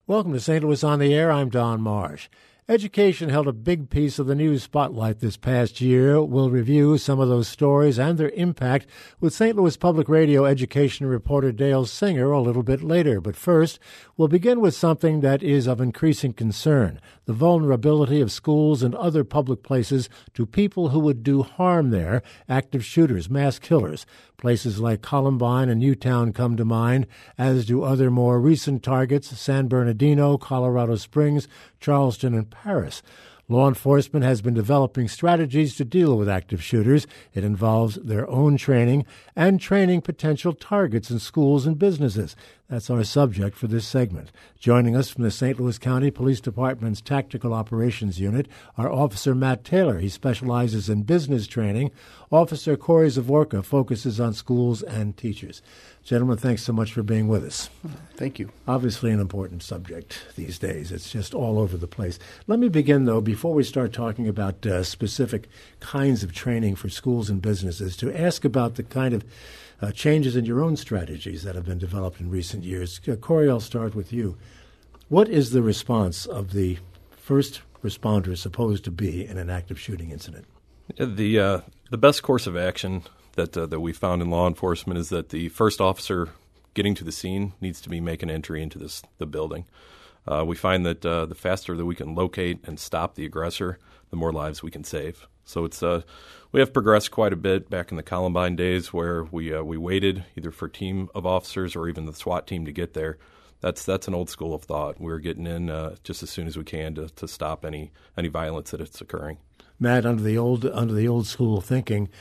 Welcome to St. Louis on the Air. I'm Don Marsh. Education held a big piece of the news spotlight this past year. We'll review some of those stories and their impact with St. Louis Public Radio education reporter Dale Singer a little bit later. But first, we'll begin with something that is of increasing concern, the vulnerability of schools and other public places to people who would do harm there, active shooters, mass killers. Places like Columbine and Newtown come to mind, as do other more recent targets, San Bernardino, Colorado Springs, Charleston, and Paris. Law enforcement has been developing strategies to deal with active shooters. It involves their own training and training potential targets in schools and businesses. That's our subject for this segment. Joining us from the St. Louis County Police Department's Tactical Operations Unit are Officer Matt Taylor. He specializes in business training. Officer Corey Zavorka focuses on schools and teachers. Gentlemen, thanks so much for being with us. Thank you. Obviously an important subject these days. It's just all over the place. Let me begin, though, before we start talking about specific kinds of training for schools and businesses, to ask about the kind of changes in your own strategies that have been developed in recent years. Corey, I'll start with you. What is the response of the first responder supposed to be in an active shooting incident? The best course of action that we found in law enforcement is that the first officer getting to the scene needs to be making entry into the building. We find that the faster that we can locate and stop the aggressor, the more lives we can save. So it's we have progressed quite a bit back in the Columbine days where we waited either for a team of officers or even the SWAT team to get there. That's an old school of thought. We're getting in just as soon as we can to stop any violence that is occurring. Matt, under the old school thinking,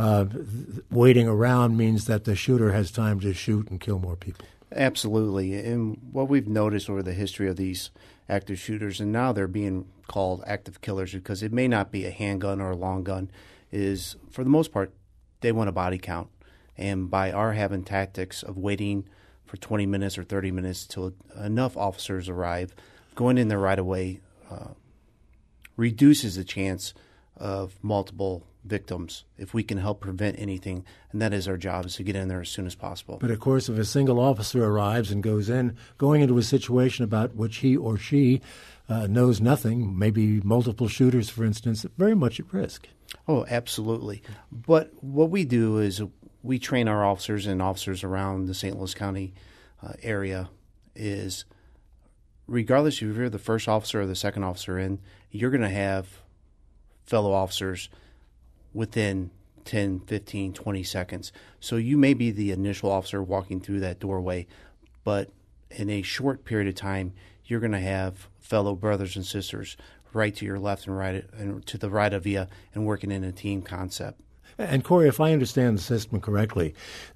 waiting around means that the shooter has time to shoot and kill more people. Absolutely. And what we've noticed over the history of these active shooters, and now they're being called active killers because it may not be a handgun or a long gun, is for the most part, they want a body count. And by our having tactics of waiting for 20 minutes or 30 minutes till enough officers arrive, going in there right away reduces the chance of multiple victims if we can help prevent anything, and that is our job, is to get in there as soon as possible. But of course, if a single officer arrives and going into a situation about which he or she knows nothing, maybe multiple shooters, for instance, very much at risk. Oh, absolutely. But what we do is we train our officers and officers around the St. Louis County area is regardless if you're the first officer or the second officer in, you're going to have fellow officers within 10, 15, 20 seconds. So you may be the initial officer walking through that doorway, but in a short period of time, you're going to have fellow brothers and sisters right to your left and right and to the right of you and working in a team concept. And Corey, if I understand the system correctly,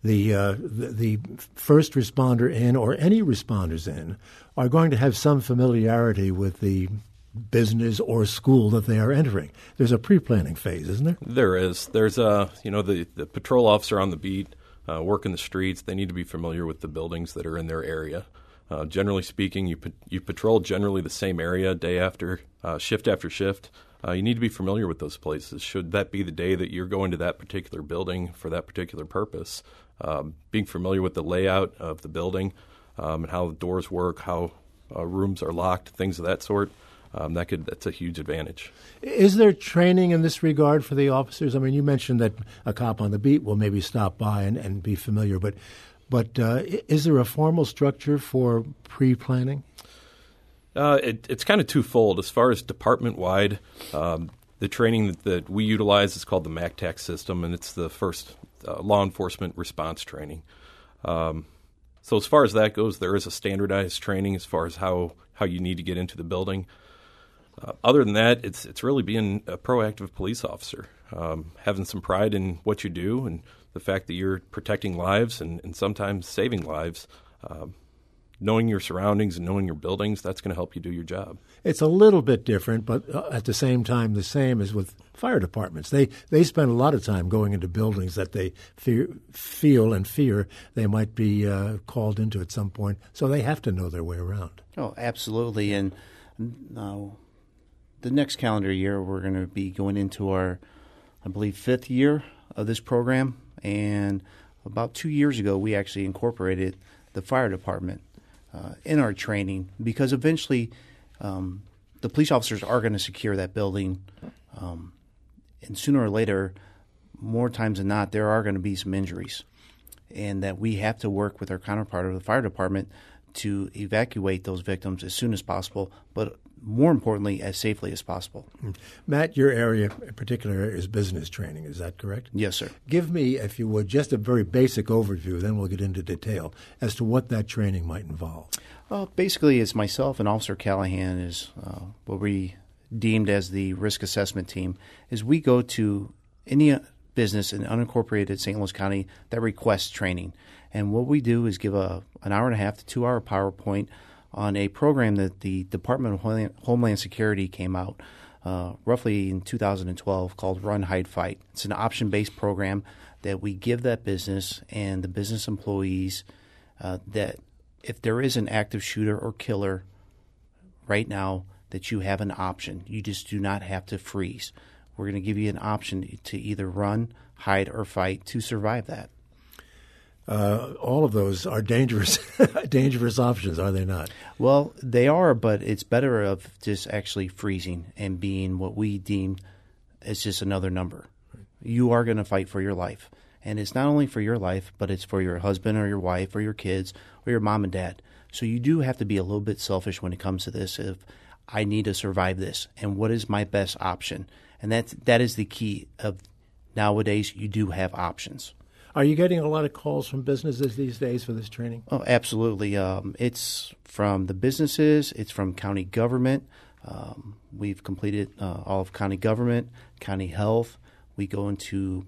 the first responder in or any responders in are going to have some familiarity with the business or school that they are entering. There's a pre-planning phase, isn't there? There is. There's the patrol officer on the beat, working the streets. They need to be familiar with the buildings that are in their area. Generally speaking, you patrol generally the same area day after shift after shift. You need to be familiar with those places. Should that be the day that you're going to that particular building for that particular purpose, being familiar with the layout of the building and how the doors work, how rooms are locked, things of that sort. That's a huge advantage. Is there training in this regard for the officers? I mean, you mentioned that a cop on the beat will maybe stop by and be familiar, but is there a formal structure for pre-planning? It's kind of twofold. As far as department-wide, the training that we utilize is called the MACTAC system, and it's the first law enforcement response training. So as far as that goes, there is a standardized training as far as how you need to get into the building. Other than that, it's really being a proactive police officer, having some pride in what you do and the fact that you're protecting lives and sometimes saving lives. Knowing your surroundings and knowing your buildings, that's going to help you do your job. It's a little bit different, but at the same time the same as with fire departments. They spend a lot of time going into buildings that they feel and fear they might be called into at some point, so they have to know their way around. Oh, absolutely. And the next calendar year, we're going to be going into our, I believe, 5th year of this program. And about 2 years ago, we actually incorporated the fire department in our training, because eventually the police officers are going to secure that building, and sooner or later, more times than not, there are going to be some injuries, and that we have to work with our counterpart of the fire department to evacuate those victims as soon as possible, but more importantly, as safely as possible. Matt, your area in particular is business training. Is that correct? Yes, sir. Give me, if you would, just a very basic overview, then we'll get into detail as to what that training might involve. Well, basically, it's myself and Officer Callahan is what we deemed as the risk assessment team, is we go to any business in unincorporated St. Louis County that requests training. And what we do is give an hour and a half to 2 hour PowerPoint on a program that the Department of Homeland Security came out roughly in 2012 called Run, Hide, Fight. It's an option-based program that we give that business and the business employees that if there is an active shooter or killer right now, that you have an option. You just do not have to freeze. We're going to give you an option to either run, hide, or fight to survive that. All of those are dangerous options, are they not? Well, they are, but it's better of just actually freezing and being what we deem as just another number. You are going to fight for your life. And it's not only for your life, but it's for your husband or your wife or your kids or your mom and dad. So you do have to be a little bit selfish when it comes to this. If I need to survive this, and what is my best option? And that is the key of nowadays. You do have options. Are you getting a lot of calls from businesses these days for this training? Oh, absolutely. It's from the businesses. It's from county government. We've completed all of county government, county health. We go into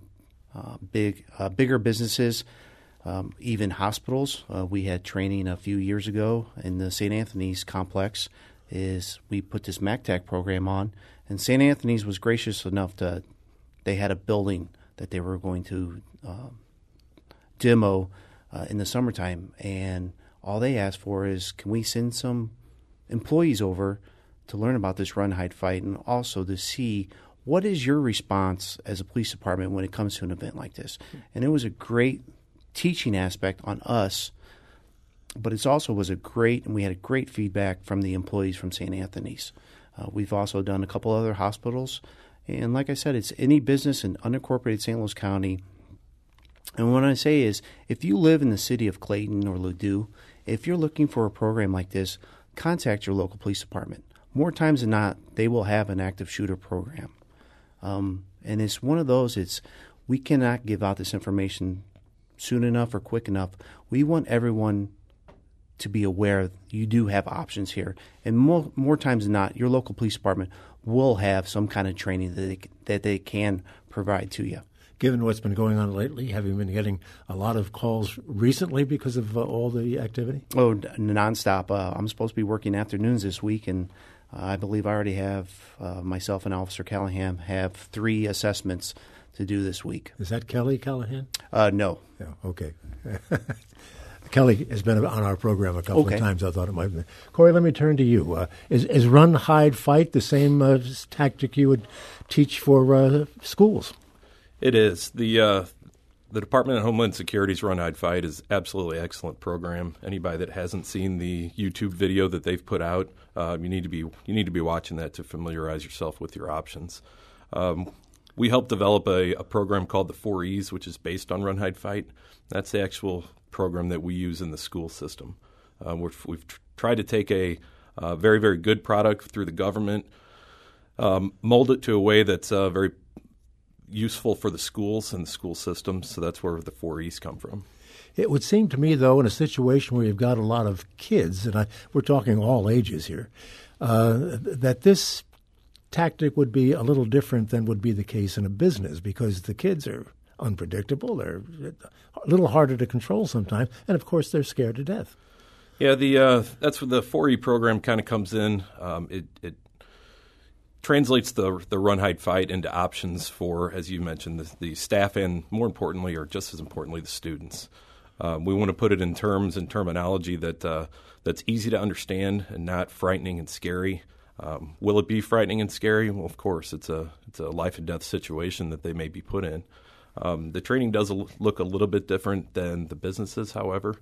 bigger businesses, even hospitals. We had training a few years ago in the St. Anthony's complex. We put this MACTAC program on, and St. Anthony's was gracious enough they had a building that they were going to demo in the summertime, and all they asked for is, can we send some employees over to learn about this Run, Hide, Fight, and also to see what is your response as a police department when it comes to an event like this. And it was a great teaching aspect on us, but it also was and we had a great feedback from the employees from St. Anthony's. We've also done a couple other hospitals, and like I said, it's any business in unincorporated St. Louis County. And what I say is, if you live in the city of Clayton or Ladue, if you're looking for a program like this, contact your local police department. More times than not, they will have an active shooter program. And it's one of those, we cannot give out this information soon enough or quick enough. We want everyone to be aware you do have options here. And more times than not, your local police department will have some kind of training that they can provide to you. Given what's been going on lately, have you been getting a lot of calls recently because of all the activity? Oh, nonstop. I'm supposed to be working afternoons this week, and I believe I already have, myself and Officer Callahan have 3 assessments to do this week. Is that Kelly Callahan? No. Yeah, okay. Kelly has been on our program a couple of times. I thought it might have been. Corey, let me turn to you. Is Run, Hide, Fight the same tactic you would teach for schools? It is. The Department of Homeland Security's Run, Hide, Fight is absolutely excellent program. Anybody that hasn't seen the YouTube video that they've put out, you need to be watching that to familiarize yourself with your options. We helped develop a program called the 4 E's, which is based on Run, Hide, Fight. That's the actual program that we use in the school system. We've tried to take a very, very good product through the government, mold it to a way that's very useful for the schools and the school systems, so that's where the 4 E's come from. It would seem to me, though, in a situation where you've got a lot of kids, and we're talking all ages here, that this tactic would be a little different than would be the case in a business, because the kids are unpredictable, they're a little harder to control sometimes, and of course they're scared to death. Yeah, that's where the 4E program kind of comes in. It translates the Run, Hide, Fight into options for, as you mentioned, the staff and, more importantly, or just as importantly, the students. We want to put it in terms and terminology that's easy to understand and not frightening and scary. Will it be frightening and scary? Well, of course, it's a life and death situation that they may be put in. The training does look a little bit different than the businesses, however.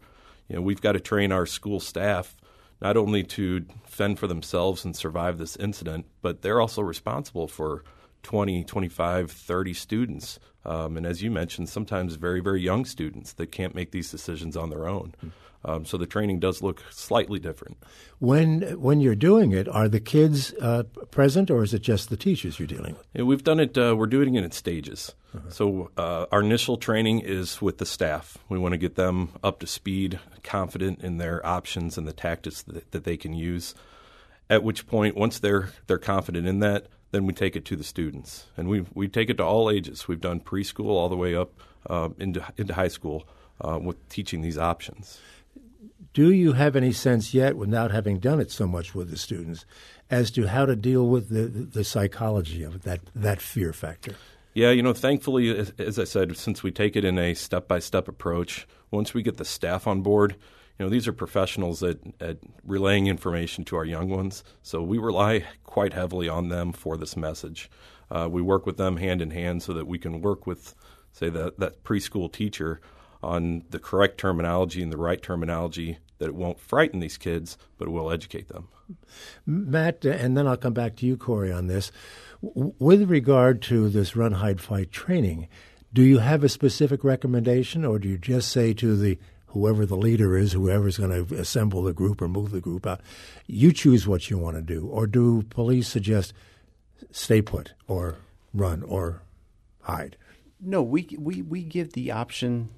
We've got to train our school staff not only to fend for themselves and survive this incident, but they're also responsible for 20, 25, 30 students. And as you mentioned, sometimes very, very young students that can't make these decisions on their own. So the training does look slightly different. When you're doing it, are the kids present, or is it just the teachers you're dealing with? Yeah, we've done it. We're doing it in stages. So our initial training is with the staff. We want to get them up to speed, confident in their options and the tactics that they can use. At which point, once they're confident in that, then we take it to the students, and we take it to all ages. We've done preschool all the way up into high school with teaching these options. Do you have any sense yet, without having done it so much with the students, as to how to deal with the psychology of that fear factor? Yeah, thankfully, as I said, since we take it in a step-by-step approach, once we get the staff on board, these are professionals at relaying information to our young ones, so we rely quite heavily on them for this message. We work with them hand in hand so that we can work with, say, that preschool teacher on the correct terminology and the right terminology, that it won't frighten these kids, but it will educate them. Matt, and then I'll come back to you, Corey, on this. With regard to this run, hide, fight training, do you have a specific recommendation, or do you just say to whoever the leader is, whoever's going to assemble the group or move the group out, you choose what you want to do? Or do police suggest stay put or run or hide? No, we give the option.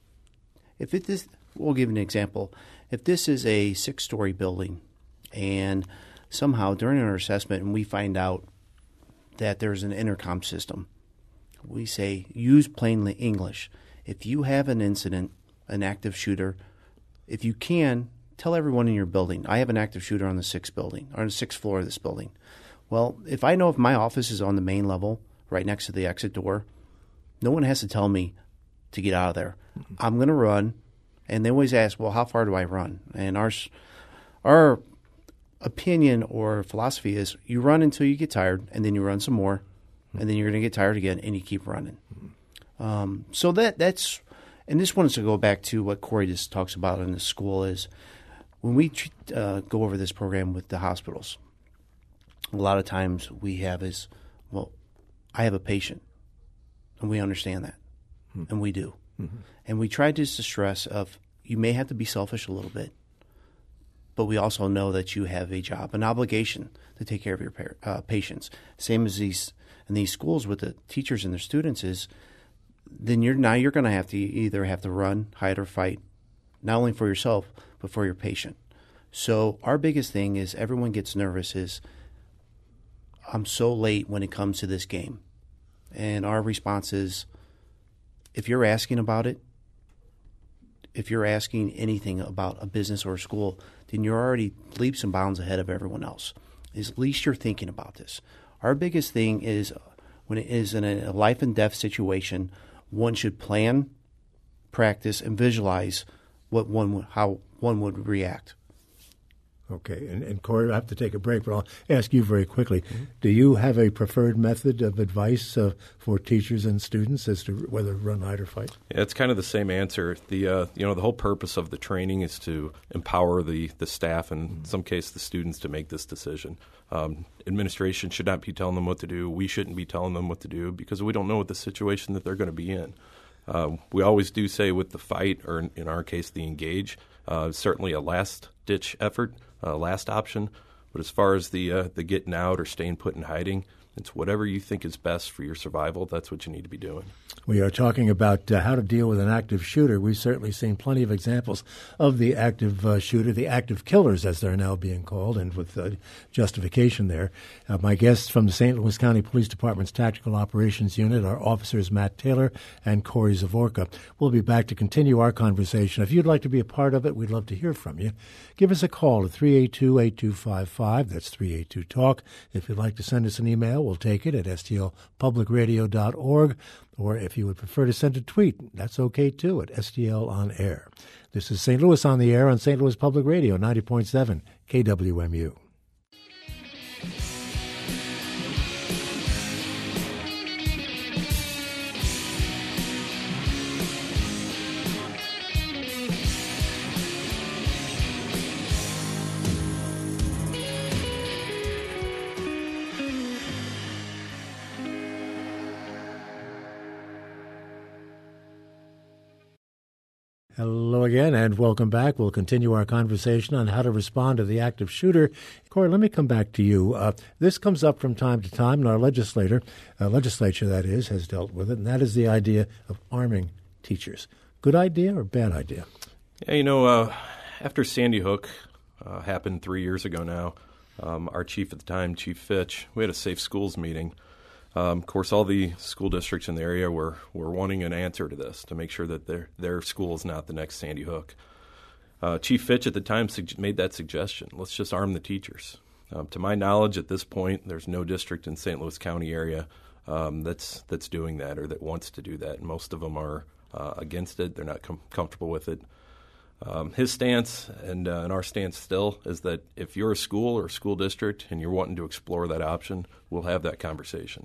If it is, we'll give an example. If this is a 6-story building and somehow during our assessment and we find out that there's an intercom system, we say use plain English. If you have an incident, an active shooter, if you can, tell everyone in your building, I have an active shooter on the 6th building, or on the 6th floor of this building. Well, if I know if my office is on the main level, right next to the exit door, no one has to tell me to get out of there. I'm going to run, and they always ask, well, how far do I run? And our opinion or philosophy is you run until you get tired, and then you run some more, and then you're going to get tired again, and you keep running. So that's, and this wants to go back to what Corey just talks about in the school is when we go over this program with the hospitals, a lot of times we have is, well, I have a patient, and we understand that, and we do. And we try just to stress of you may have to be selfish a little bit, but we also know that you have a job, an obligation to take care of your patients. Same as these in these schools with the teachers and their students is, then you're going to have to either have to run, hide, or fight, not only for yourself but for your patient. So our biggest thing is everyone gets nervous is I'm so late when it comes to this game, and our response is, if you're asking about it, if you're asking anything about a business or a school, then you're already leaps and bounds ahead of everyone else. At least you're thinking about this. Our biggest thing is when it is in a life and death situation, one should plan, practice, and visualize how one would react. Okay, and Corey, I have to take a break, but I'll ask you very quickly. Do you have a preferred method of advice for teachers and students as to whether run, hide, or fight? Yeah, it's kind of the same answer. The whole purpose of the training is to empower the staff and in some case the students to make this decision. Administration should not be telling them what to do. We shouldn't be telling them what to do because we don't know what the situation that they're going to be in. We always do say with the fight, or in our case the engage, certainly a last-ditch effort. Last option, but as far as the getting out or staying put in hiding, it's whatever you think is best for your survival. That's what you need to be doing. We are talking about how to deal with an active shooter. We've certainly seen plenty of examples of the active shooter, the active killers, as they're now being called, and with justification there. My guests from the St. Louis County Police Department's Tactical Operations Unit are Officers Matt Taylor and Corey Zavorka. We'll be back to continue our conversation. If you'd like to be a part of it, we'd love to hear from you. Give us a call at 382-8255. That's 382-TALK. If you'd like to send us an email, we'll take it at stlpublicradio.org. Or if you would prefer to send a tweet, that's okay too, at STL On Air. This is St. Louis on the Air on St. Louis Public Radio, 90.7 KWMU. Hello again, and welcome back. We'll continue our conversation on how to respond to the active shooter. Corey, let me come back to you. This comes up from time to time, and our legislature, that is, has dealt with it, and that is the idea of arming teachers. Good idea or bad idea? Yeah, after Sandy Hook happened 3 years ago now, our chief at the time, Chief Fitch, we had a Safe Schools meeting. Of course, all the school districts in the area were wanting an answer to this to make sure that their school is not the next Sandy Hook. Chief Fitch at the time made that suggestion. Let's just arm the teachers. To my knowledge, at this point, there's no district in St. Louis County area that's doing that or that wants to do that. Most of them are against it. They're not comfortable with it. His stance and our stance still is that if you're a school or a school district and you're wanting to explore that option, we'll have that conversation.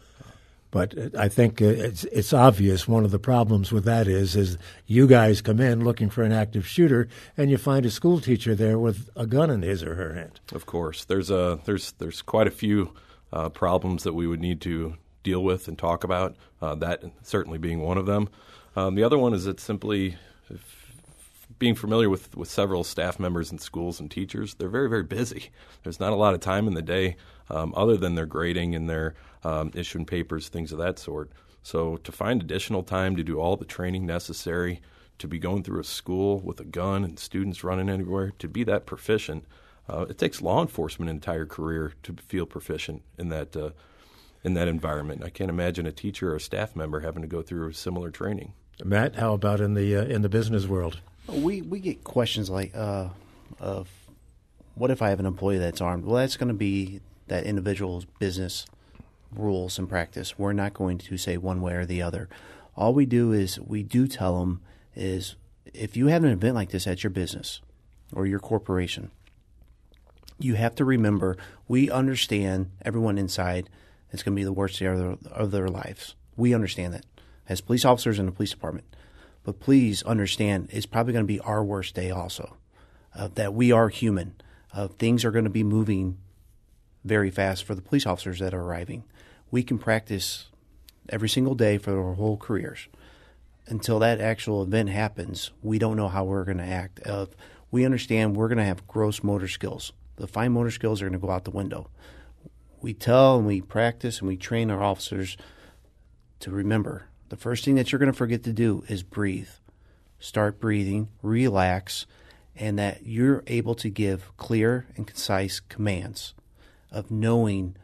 But I think it's obvious one of the problems with that is you guys come in looking for an active shooter and you find a school teacher there with a gun in his or her hand. Of course. There's quite a few problems that we would need to deal with and talk about, that certainly being one of them. The other one is that simply being familiar with several staff members in schools and teachers, they're very, very busy. There's not a lot of time in the day other than their grading and their issuing papers, things of that sort. So to find additional time to do all the training necessary, to be going through a school with a gun and students running anywhere, to be that proficient, it takes law enforcement an entire career to feel proficient in that environment. I can't imagine a teacher or a staff member having to go through similar training. Matt, how about in the business world? We get questions like, of what if I have an employee that's armed? Well, that's going to be that individual's business rules and practice. We're not going to say one way or the other. All we do is we do tell them is if you have an event like this at your business or your corporation, you have to remember we understand everyone inside is going to be the worst day of their lives. We understand that as police officers in the police department. But please understand it's probably going to be our worst day also, that we are human. Things are going to be moving very fast for the police officers that are arriving. We can practice every single day for our whole careers. Until that actual event happens, we don't know how we're going to act. We understand we're going to have gross motor skills. The fine motor skills are going to go out the window. We tell and we practice and we train our officers to remember the first thing that you're going to forget to do is breathe. Start breathing, relax, and that you're able to give clear and concise commands of knowing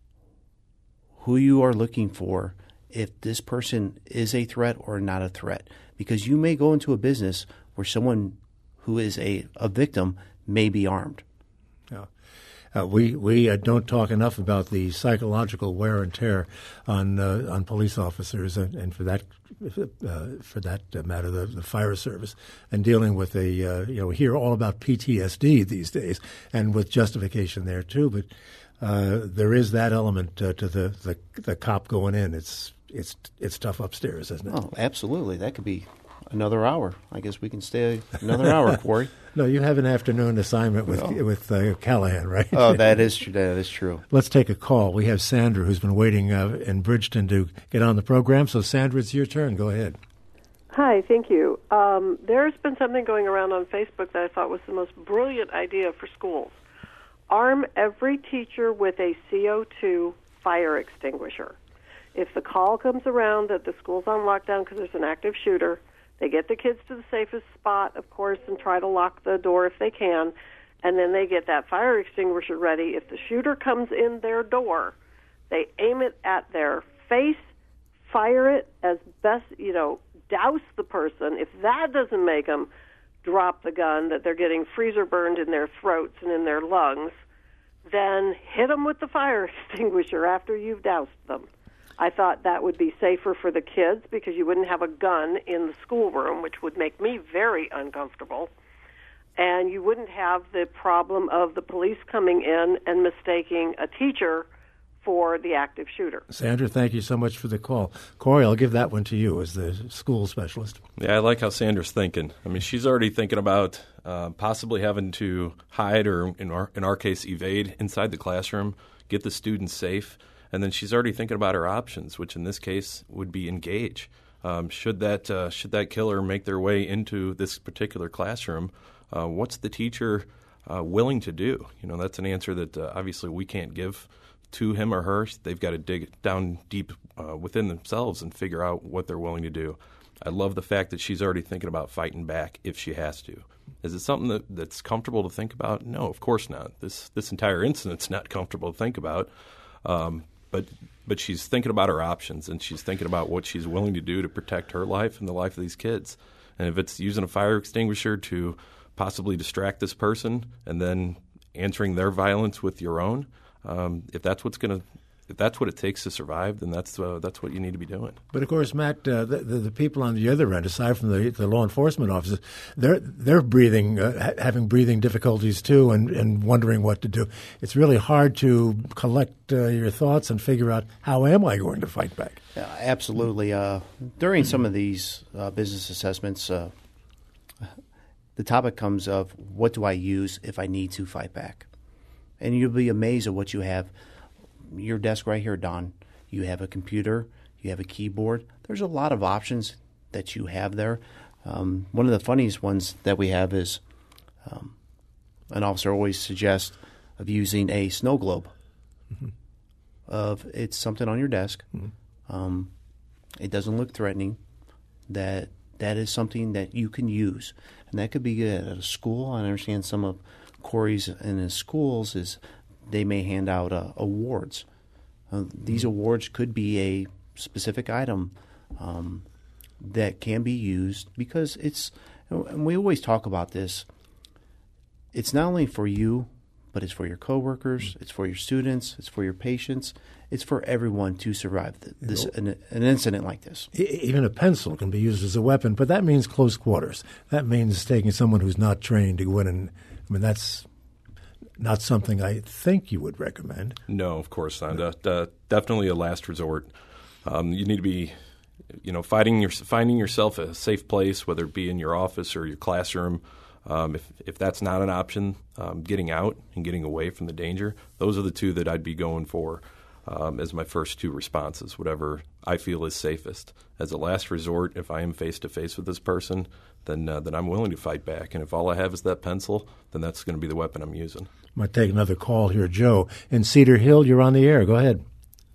who you are looking for, if this person is a threat or not a threat. Because you may go into a business where someone who is a victim may be armed. Yeah. We don't talk enough about the psychological wear and tear on police officers and for that matter the fire service, and dealing with we hear all about PTSD these days, and with justification there too. But there is that element to the cop going in. It's tough upstairs, isn't it? Oh, absolutely. That could be another hour. I guess we can stay another hour, Corey. No, you have an afternoon assignment with Callahan, right? Oh, that is true. That is true. Let's take a call. We have Sandra, who's been waiting in Bridgeton to get on the program. So, Sandra, it's your turn. Go ahead. Hi, thank you. There's been something going around on Facebook that I thought was the most brilliant idea for schools. Arm every teacher with a CO2 fire extinguisher. If the call comes around that the school's on lockdown because there's an active shooter, they get the kids to the safest spot, of course, and try to lock the door if they can, and then they get that fire extinguisher ready. If the shooter comes in their door, they aim it at their face, fire it as best, douse the person. If that doesn't make them drop the gun, that they're getting freezer burned in their throats and in their lungs, then hit them with the fire extinguisher after you've doused them. I thought that would be safer for the kids because you wouldn't have a gun in the schoolroom, which would make me very uncomfortable. And you wouldn't have the problem of the police coming in and mistaking a teacher for the active shooter. Sandra, thank you so much for the call. Corey, I'll give that one to you as the school specialist. Yeah, I like how Sandra's thinking. I mean, she's already thinking about possibly having to hide or, in our case, evade inside the classroom, get the students safe. And then she's already thinking about her options, which in this case would be engage. Should that killer make their way into this particular classroom, what's the teacher willing to do? That's an answer that obviously we can't give to him or her. They've got to dig down deep within themselves and figure out what they're willing to do. I love the fact that she's already thinking about fighting back if she has to. Is it something that's comfortable to think about? No, of course not. This entire incident's not comfortable to think about. But she's thinking about her options, and she's thinking about what she's willing to do to protect her life and the life of these kids. And if it's using a fire extinguisher to possibly distract this person and then answering their violence with your own, if that's what it takes to survive, then that's what you need to be doing. But of course, Matt, the people on the other end, aside from the law enforcement officers, they're breathing, having breathing difficulties too, and wondering what to do. It's really hard to collect your thoughts and figure out how am I going to fight back. Absolutely. During some of these business assessments, the topic comes of what do I use if I need to fight back, and you'll be amazed at what you have. Your desk right here, Don, you have a computer, you have a keyboard. There's a lot of options that you have there. One of the funniest ones that we have is an officer always suggests of using a snow globe. Mm-hmm. It's something on your desk. Mm-hmm. It doesn't look threatening. That is something that you can use. And that could be good at a school. I understand some of Corey's in his schools is they may hand out awards. These awards could be a specific item that can be used because and we always talk about this, it's not only for you, but it's for your coworkers, it's for your students, it's for your patients, it's for everyone to survive an incident like this. Even a pencil can be used as a weapon, but that means close quarters. That means taking someone who's not trained to go in that's not something I think you would recommend. No, of course not. Definitely a last resort. You need to be, finding yourself a safe place, whether it be in your office or your classroom. If that's not an option, getting out and getting away from the danger. Those are the two that I'd be going for as my first two responses, whatever I feel is safest. As a last resort, if I am face-to-face with this person, then I'm willing to fight back. And if all I have is that pencil, then that's going to be the weapon I'm using. I might take another call here. Joe, in Cedar Hill, you're on the air. Go ahead.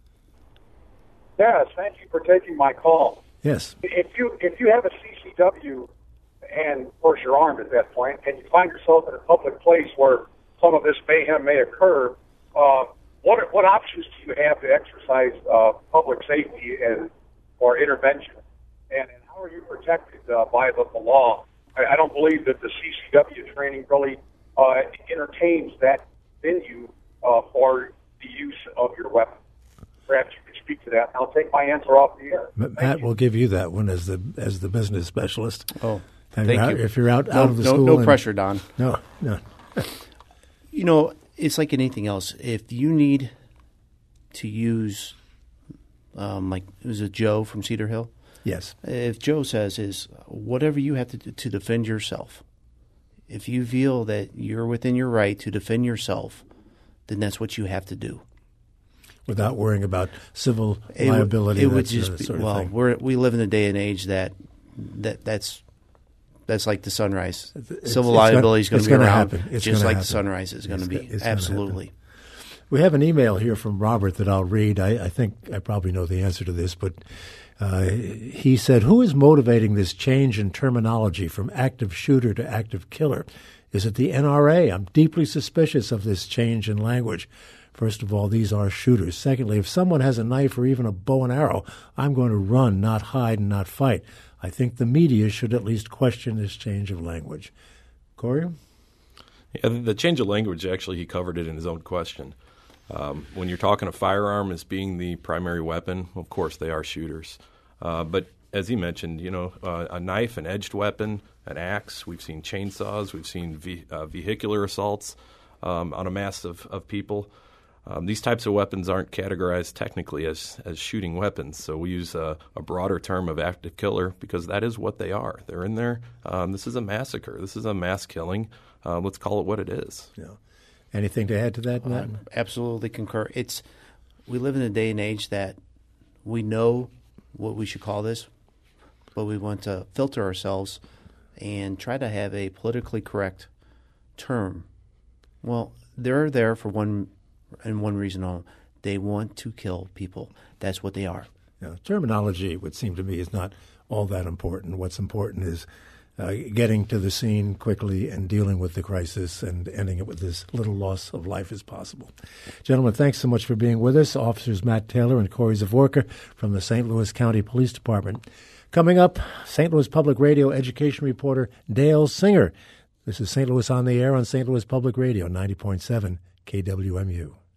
Yes, thank you for taking my call. Yes. If you have a CCW and, of course, you're armed at that point, and you find yourself in a public place where some of this mayhem may occur, what options do you have to exercise public safety or intervention? And how are you protected by the law? I don't believe that the CCW training really entertains that venue for the use of your weapon. Perhaps you could speak to that. I'll take my answer off the air. Matt will give you that one as the business specialist. Oh, and thank you. If you're out of the school. No pressure, Don. No. It's like anything else. If you need to use, like, was it Joe from Cedar Hill? Yes. If Joe says is whatever you have to do to defend yourself, if you feel that you're within your right to defend yourself, then that's what you have to do. Without worrying about civil liability. It would just be, we live in a day and age that's like the sunrise. Civil liability is going to be around just like the sunrise is going to be. Absolutely. We have an email here from Robert that I'll read. I think I probably know the answer to this, but he said, who is motivating this change in terminology from active shooter to active killer? Is it the NRA? I'm deeply suspicious of this change in language. First of all, these are shooters. Secondly, if someone has a knife or even a bow and arrow, I'm going to run, not hide, and not fight. I think the media should at least question this change of language. Corey? Yeah, the change of language, actually, he covered it in his own question. When you're talking a firearm as being the primary weapon, of course they are shooters. But as he mentioned, a knife, an edged weapon, an axe, we've seen chainsaws, we've seen vehicular assaults on a mass of people. These types of weapons aren't categorized technically as shooting weapons, so we use a broader term of active killer because that is what they are. They're in there. This is a massacre. This is a mass killing. Let's call it what it is. Yeah. Anything to add to that, Matt? Absolutely concur. We live in a day and age that we know what we should call this, but we want to filter ourselves and try to have a politically correct term. Well, they're there for one reason only. They want to kill people. That's what they are. Yeah, terminology, it would seem to me, is not all that important. What's important is getting to the scene quickly and dealing with the crisis and ending it with as little loss of life as possible. Gentlemen, thanks so much for being with us. Officers Matt Taylor and Corey Zavorka from the St. Louis County Police Department. Coming up, St. Louis Public Radio education reporter Dale Singer. This is St. Louis on the Air on St. Louis Public Radio, 90.7 KWMU.